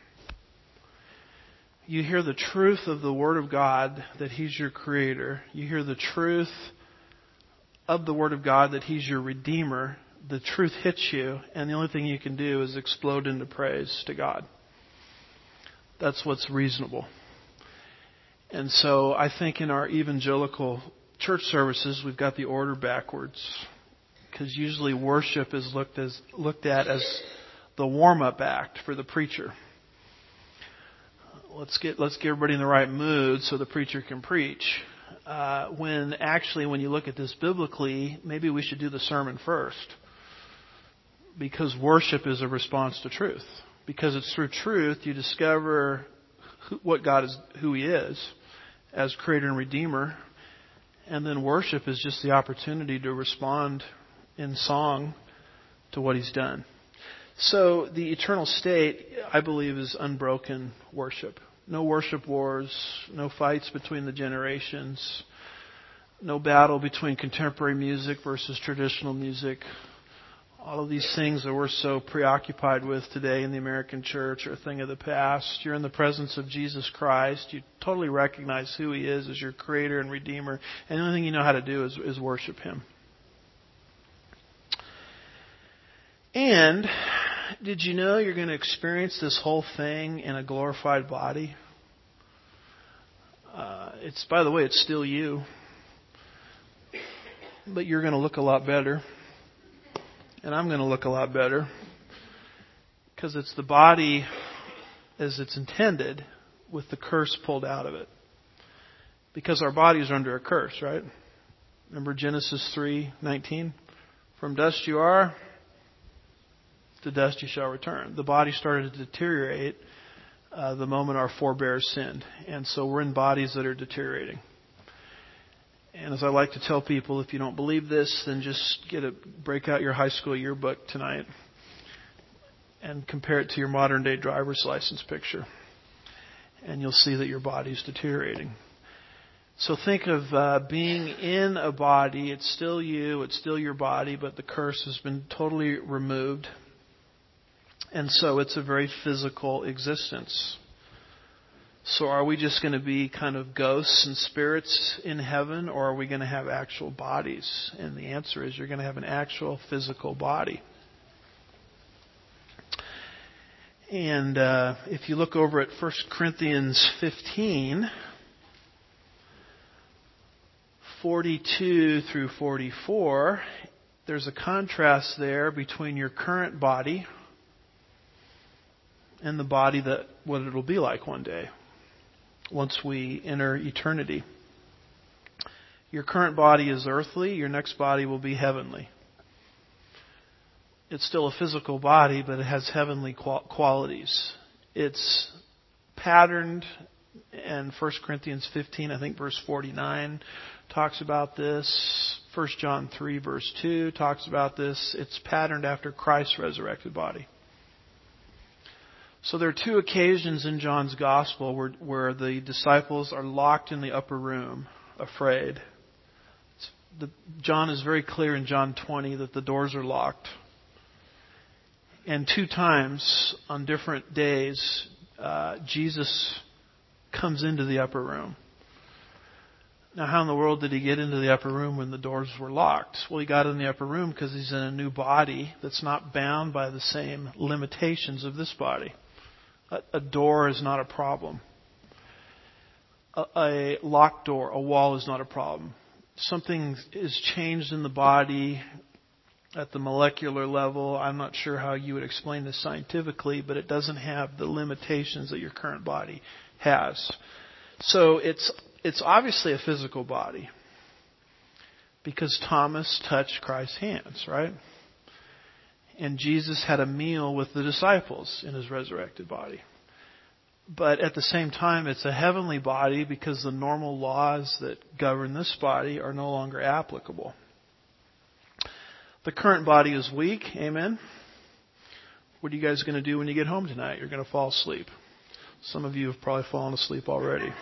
You hear the truth of the Word of God, that He's your Creator. You hear the truth of the Word of God, that He's your Redeemer. The truth hits you, and the only thing you can do is explode into praise to God. That's what's reasonable. And so I think in our evangelical church services, we've got the order backwards, because usually worship is looked as looked at as the warm-up act for the preacher. Let's get let's get everybody in the right mood so the preacher can preach. Uh, when actually, when you look at this biblically, maybe we should do the sermon first, because worship is a response to truth. Because it's through truth you discover who, what God is, who He is, as Creator and Redeemer. And then worship is just the opportunity to respond in song to what He's done. So the eternal state, I believe, is unbroken worship. No worship wars, no fights between the generations, no battle between contemporary music versus traditional music. All of these things that we're so preoccupied with today in the American church are a thing of the past. You're in the presence of Jesus Christ. You totally recognize who He is as your Creator and Redeemer. And the only thing you know how to do is, is worship Him. And did you know you're going to experience this whole thing in a glorified body? Uh, it's, by the way, it's still you. But you're going to look a lot better. And I'm going to look a lot better. Because it's the body as it's intended with the curse pulled out of it. Because our bodies are under a curse, right? Remember Genesis three nineteen? From dust you are, to dust you shall return. The body started to deteriorate uh, the moment our forebears sinned. And so we're in bodies that are deteriorating. And as I like to tell people, if you don't believe this, then just get a break out your high school yearbook tonight and compare it to your modern day driver's license picture. And you'll see that your body's deteriorating. So think of uh, being in a body. It's still you. It's still your body, but the curse has been totally removed. And so it's a very physical existence. So are we just going to be kind of ghosts and spirits in heaven, or are we going to have actual bodies? And the answer is you're going to have an actual physical body. And uh, if you look over at First Corinthians fifteen, forty-two through forty-four, there's a contrast there between your current body and the body that what it'll be like one day once we enter eternity. Your current body is earthly, your next body will be heavenly. It's still a physical body, but it has heavenly qualities. It's patterned, and First Corinthians fifteen, I think verse forty-nine, talks about this. First John three, verse two, talks about this. It's patterned after Christ's resurrected body. So there are two occasions in John's Gospel where, where the disciples are locked in the upper room, afraid. The, John is very clear in John twenty that the doors are locked. And two times on different days, uh, Jesus comes into the upper room. Now, how in the world did he get into the upper room when the doors were locked? Well, he got in the upper room because he's in a new body that's not bound by the same limitations of this body. A, a door is not a problem. A, a locked door, a wall is not a problem. Something is changed in the body at the molecular level. I'm not sure how you would explain this scientifically, but it doesn't have the limitations that your current body has. So it's it's obviously a physical body because Thomas touched Christ's hands, right? And Jesus had a meal with the disciples in his resurrected body. But at the same time, it's a heavenly body because the normal laws that govern this body are no longer applicable. The current body is weak. Amen. What are you guys going to do when you get home tonight? You're going to fall asleep. Some of you have probably fallen asleep already.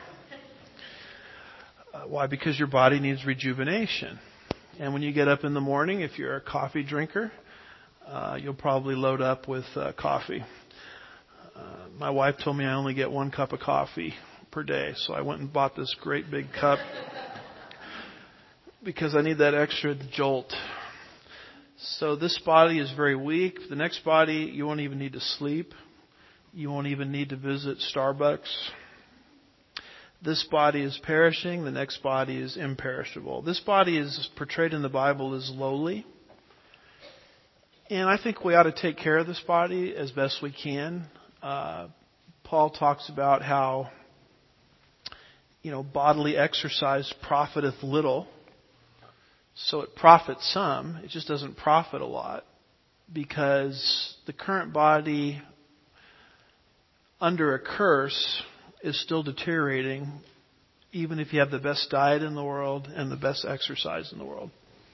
Uh, why? Because your body needs rejuvenation. And when you get up in the morning, if you're a coffee drinker, uh, you'll probably load up with uh, coffee. Uh, my wife told me I only get one cup of coffee per day, so I went and bought this great big cup because I need that extra jolt. So this body is very weak. The next body, you won't even need to sleep. You won't even need to visit Starbucks. This body is perishing. The next body is imperishable. This body is portrayed in the Bible as lowly. And I think we ought to take care of this body as best we can. Uh, Paul talks about how, you know, bodily exercise profiteth little. So it profits some. It just doesn't profit a lot because the current body under a curse is still deteriorating even if you have the best diet in the world and the best exercise in the world.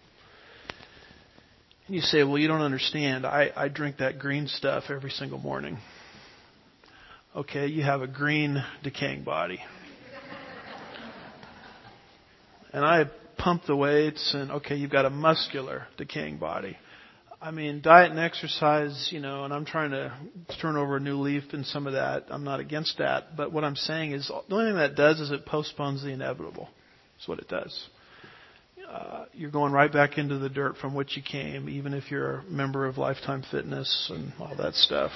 And you say, well, you don't understand. I, I drink that green stuff every single morning. Okay, you have a green decaying body. And I pump the weights, and okay, you've got a muscular decaying body. I mean, diet and exercise, you know, and I'm trying to turn over a new leaf in some of that. I'm not against that. But what I'm saying is the only thing that does is it postpones the inevitable. That's what it does. uh, you're going right back into the dirt from which you came, even if you're a member of Lifetime Fitness and all that stuff.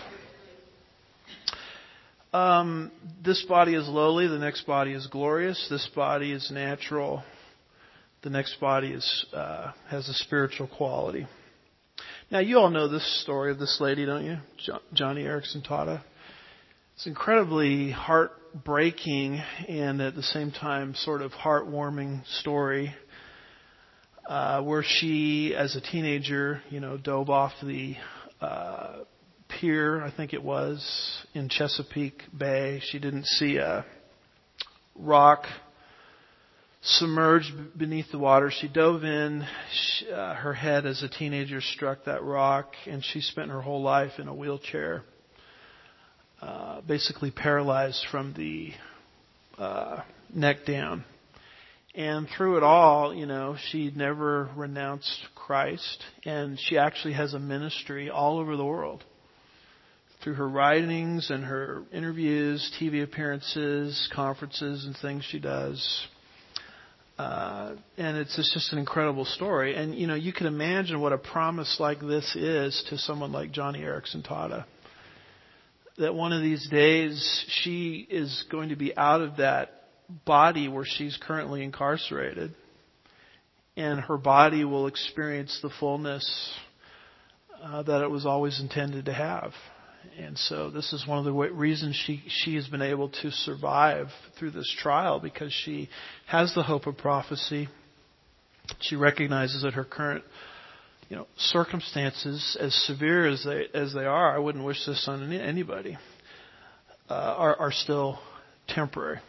Um, this body is lowly. The next body is glorious. This body is natural. The next body is uh, has a spiritual quality. Now, you all know this story of this lady, don't you? Jo- Joni Eareckson Tada. It's incredibly heartbreaking and at the same time sort of heartwarming story uh, where she, as a teenager, you know, dove off the uh, pier, I think it was, in Chesapeake Bay. She didn't see a rock submerged beneath the water. She dove in. She, uh, her head as a teenager struck that rock, and she spent her whole life in a wheelchair, uh, basically paralyzed from the uh, neck down. And through it all, you know, she never renounced Christ, and she actually has a ministry all over the world. Through her writings and her interviews, T V appearances, conferences, and things she does. Uh, and it's, it's just an incredible story. And, you know, you can imagine what a promise like this is to someone like Joni Eareckson Tada. That one of these days she is going to be out of that body where she's currently incarcerated. And her body will experience the fullness uh, that it was always intended to have. And so this is one of the reasons she, she has been able to survive through this trial, because she has the hope of prophecy. She recognizes that her current, you know, circumstances, as severe as they as they are, I wouldn't wish this on any, anybody, uh, are, are still temporary.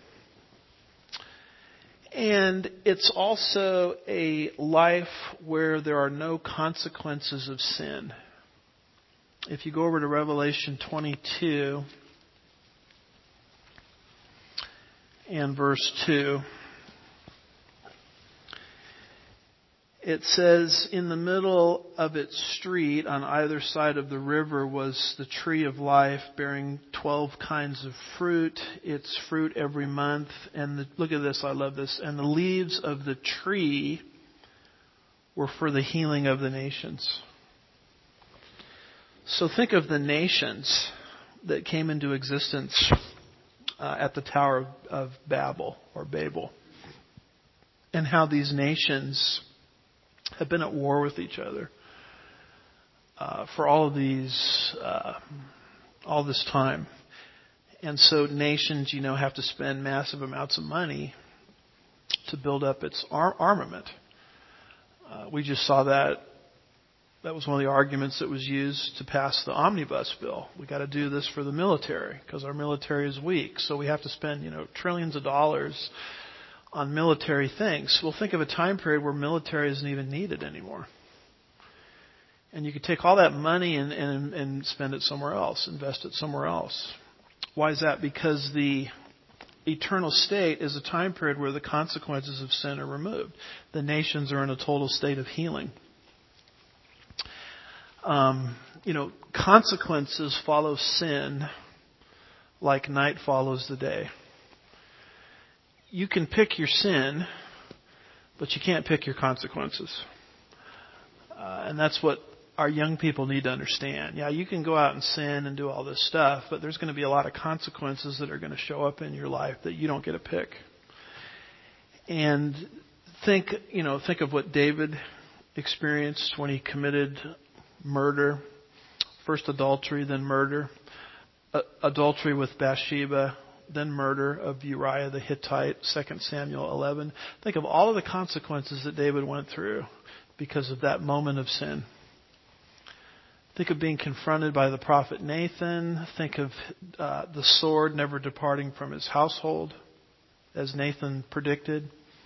And it's also a life where there are no consequences of sin. If you go over to Revelation twenty-two and verse two, it says, in the middle of its street on either side of the river was the tree of life, bearing twelve kinds of fruit, its fruit every month. And the, look at this, I love this. And the leaves of the tree were for the healing of the nations. So think of the nations that came into existence uh, at the Tower of, of Babel or Babel, and how these nations have been at war with each other uh, for all of these, uh, all this time. And so nations, you know, have to spend massive amounts of money to build up its ar- armament. Uh, we just saw that. That was one of the arguments that was used to pass the omnibus bill. We got to do this for the military because our military is weak. So we have to spend, you know, trillions of dollars on military things. Well, think of a time period where military isn't even needed anymore. And you could take all that money and, and, and spend it somewhere else, invest it somewhere else. Why is that? Because the eternal state is a time period where the consequences of sin are removed. The nations are in a total state of healing. Um, you know, consequences follow sin like night follows the day. You can pick your sin, but you can't pick your consequences. Uh, and that's what our young people need to understand. Yeah, you can go out and sin and do all this stuff, but there's going to be a lot of consequences that are going to show up in your life that you don't get to pick. And think, you know, think of what David experienced when he committed murder, first adultery, then murder, uh, adultery with Bathsheba, then murder of Uriah the Hittite, Second Samuel eleven. Think of all of the consequences that David went through because of that moment of sin. Think of being confronted by the prophet Nathan. Think of uh, the sword never departing from his household, as Nathan predicted.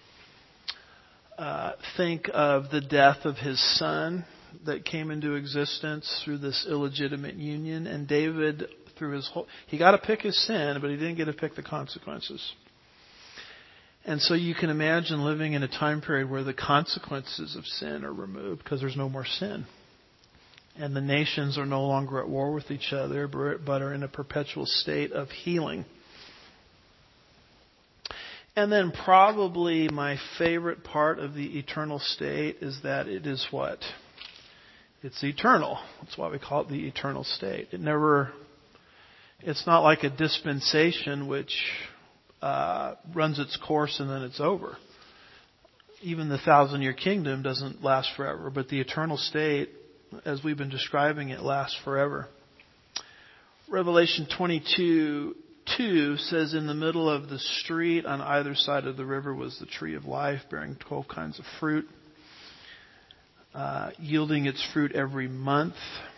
Uh, think of the death of his son that came into existence through this illegitimate union. And David, through his whole, he got to pick his sin, but he didn't get to pick the consequences. And so you can imagine living in a time period where the consequences of sin are removed because there's no more sin. And the nations are no longer at war with each other, but are in a perpetual state of healing. And then probably my favorite part of the eternal state is that it is what? It's eternal. That's why we call it the eternal state. It never, it's not like a dispensation which uh, runs its course and then it's over. Even the thousand year kingdom doesn't last forever, but the eternal state, as we've been describing it, lasts forever. Revelation twenty-two two says, in the middle of the street on either side of the river was the tree of life, bearing twelve kinds of fruit, uh, yielding its fruit every month.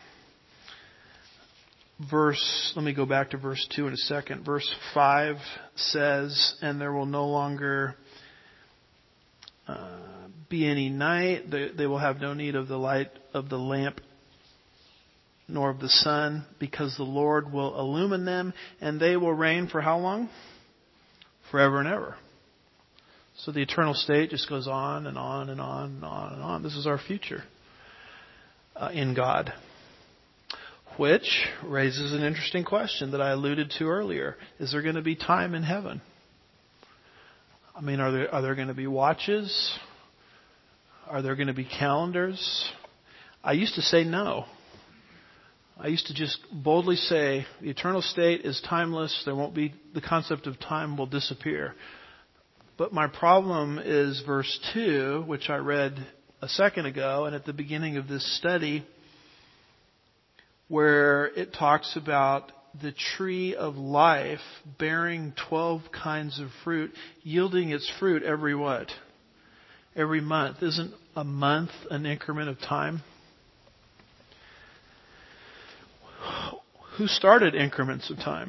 Verse, let me go back to verse two in a second. Verse five says, and there will no longer uh, be any night. They, they will have no need of the light of the lamp nor of the sun, because the Lord will illumine them, and they will reign for how long? Forever and ever. So the eternal state just goes on and on and on and on and on. This is our future uh, in God. Which raises an interesting question that I alluded to earlier. Is there going to be time in heaven? I mean, are there, are there going to be watches? Are there going to be calendars? I used to say no. I used to just boldly say the eternal state is timeless. There won't be, the concept of time will disappear. But my problem is verse two, which I read a second ago, and at the beginning of this study, where it talks about the tree of life bearing twelve kinds of fruit, yielding its fruit every what? Every month. Isn't a month an increment of time? Who started increments of time?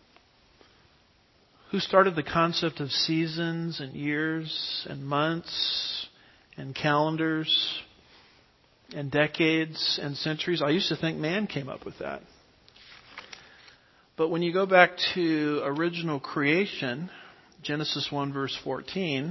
Who started the concept of seasons and years and months and calendars and decades and centuries? I used to think man came up with that. But when you go back to original creation, Genesis one verse fourteen,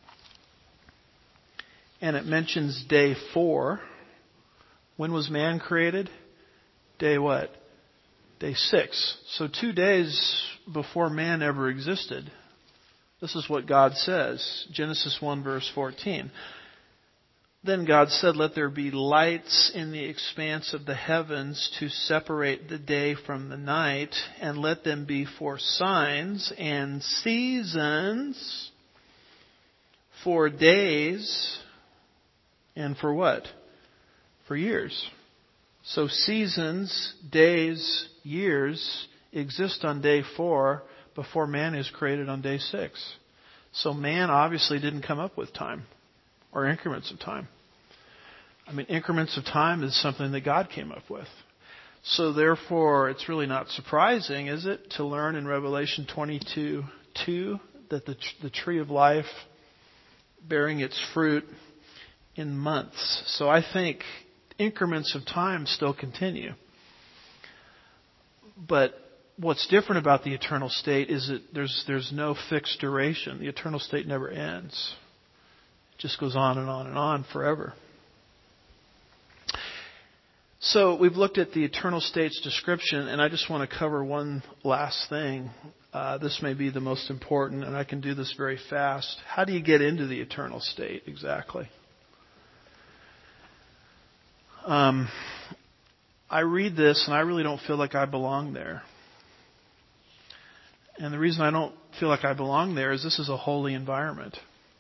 and it mentions day four. When was man created? Day what? Day six. So two days before man ever existed. This is what God says. Genesis one verse fourteen. Then God said, let there be lights in the expanse of the heavens to separate the day from the night, and let them be for signs and seasons, for days, and for what? For years. So seasons, days, years exist on day four before man is created on day six. So man obviously didn't come up with time or increments of time. I mean, increments of time is something that God came up with. So therefore, it's really not surprising, is it, to learn in Revelation twenty-two two that the, the tree of life bearing its fruit in months. So I think increments of time still continue. But what's different about the eternal state is that there's there's no fixed duration. The eternal state never ends. It just goes on and on and on forever. So we've looked at the eternal state's description, and I just want to cover one last thing. Uh, this may be the most important, and I can do this very fast. How do you get into the eternal state exactly? Um, I read this and I really don't feel like I belong there. And the reason I don't feel like I belong there is this is a holy environment.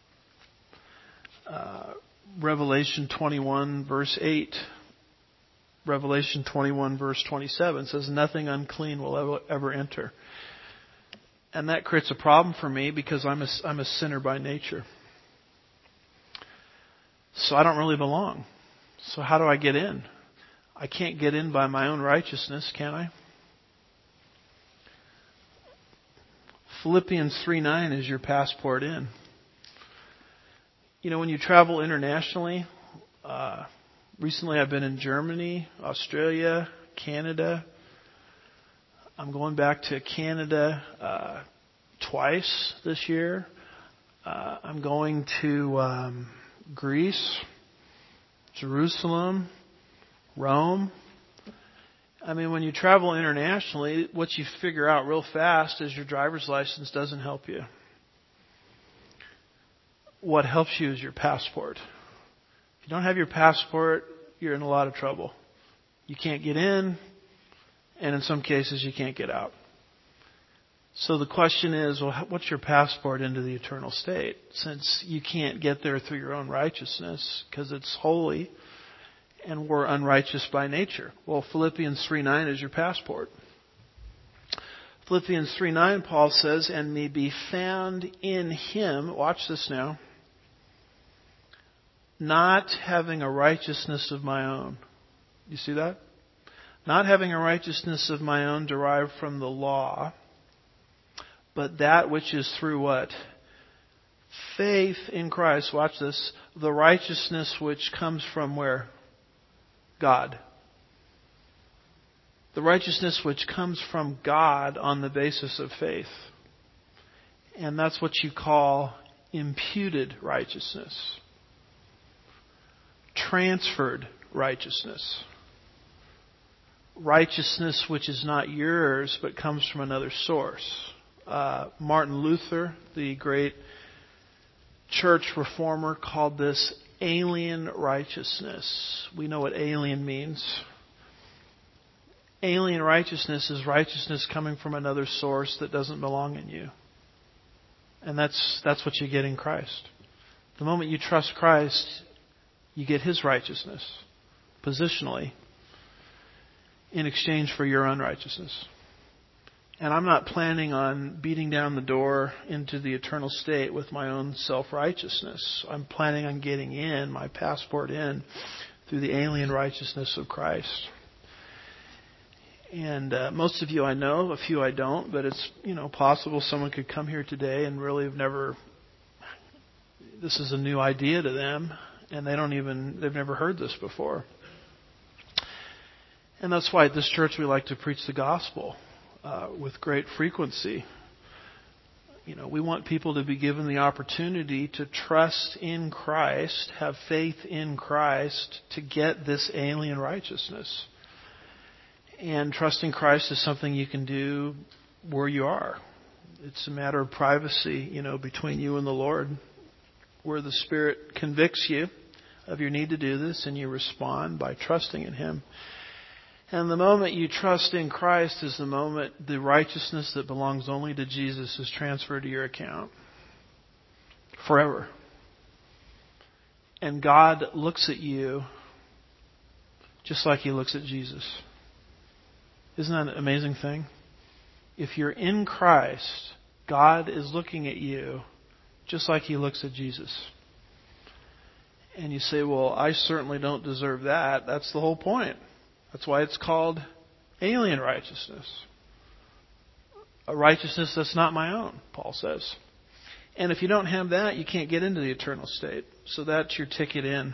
Uh, Revelation twenty-one verse eight, Revelation twenty-one verse twenty-seven says nothing unclean will ever, ever enter. And that creates a problem for me because I'm a, I'm a sinner by nature. So I don't really belong. So how do I get in? I can't get in by my own righteousness, can I? Philippians three nine is your passport in. You know, when you travel internationally, uh, recently I've been in Germany, Australia, Canada. I'm going back to Canada uh, twice this year. Uh, I'm going to um, Greece, Jerusalem, Rome. I mean, when you travel internationally, what you figure out real fast is your driver's license doesn't help you. what helps you is your passport. If you don't have your passport, you're in a lot of trouble. You can't get in, and in some cases you can't get out. So the question is, well, what's your passport into the eternal state? Since you can't get there through your own righteousness because it's holy and we're unrighteous by nature. Well, Philippians three nine is your passport. Philippians three nine, Paul says, and may be found in him, watch this now, not having a righteousness of my own. You see that? Not having a righteousness of my own derived from the law, but that which is through what? Faith in Christ. Watch this. The righteousness which comes from where? God. The righteousness which comes from God on the basis of faith. And that's what you call imputed righteousness. Transferred righteousness. Righteousness which is not yours but comes from another source. Uh, Martin Luther, the great church reformer, called this alien righteousness. We know what alien means. Alien righteousness is righteousness coming from another source that doesn't belong in you. And that's that's what you get in Christ. The moment you trust Christ, you get His righteousness, positionally, in exchange for your unrighteousness. And I'm not planning on beating down the door into the eternal state with my own self-righteousness. I'm planning on getting in, my passport in, through the alien righteousness of Christ. And uh, most of you I know, a few I don't, but it's, you know, possible someone could come here today and really have never, this is a new idea to them, and they don't even, they've never heard this before. And that's why at this church we like to preach the gospel uh, with great frequency. You know, we want people to be given the opportunity to trust in Christ, have faith in Christ to get this alien righteousness. And trusting Christ is something you can do where you are. It's a matter of privacy, you know, between you and the Lord, where the Spirit convicts you of your need to do this and you respond by trusting in Him. And the moment you trust in Christ is the moment the righteousness that belongs only to Jesus is transferred to your account forever. And God looks at you just like He looks at Jesus. Isn't that an amazing thing? If you're in Christ, God is looking at you just like He looks at Jesus. And you say, well, I certainly don't deserve that. That's the whole point. That's why it's called alien righteousness. A righteousness that's not my own, Paul says. And if you don't have that, you can't get into the eternal state. So that's your ticket in.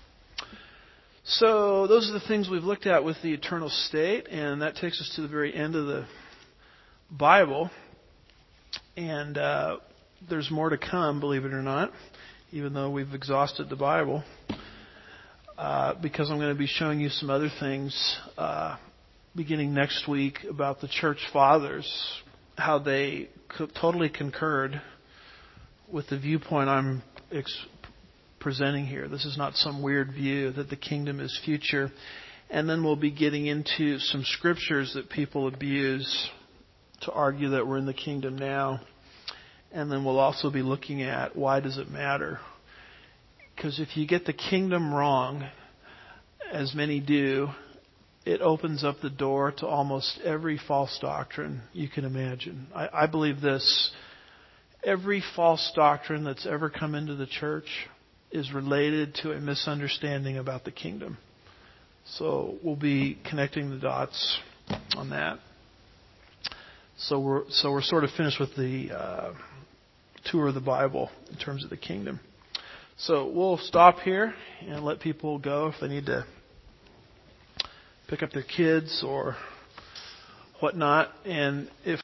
So those are the things we've looked at with the eternal state, and that takes us to the very end of the Bible. And uh, there's more to come, believe it or not, even though we've exhausted the Bible. Uh, because I'm going to be showing you some other things uh, beginning next week about the church fathers, how they co- totally concurred with the viewpoint I'm ex- presenting here. This is not some weird view that the kingdom is future. And then we'll be getting into some scriptures that people abuse to argue that we're in the kingdom now. And then we'll also be looking at why does it matter? Because if you get the kingdom wrong, as many do, it opens up the door to almost every false doctrine you can imagine. I, I believe this. Every false doctrine that's ever come into the church is related to a misunderstanding about the kingdom. So we'll be connecting the dots on that. So we're so we're sort of finished with the uh, tour of the Bible in terms of the kingdom. So we'll stop here and let people go if they need to pick up their kids or whatnot. And if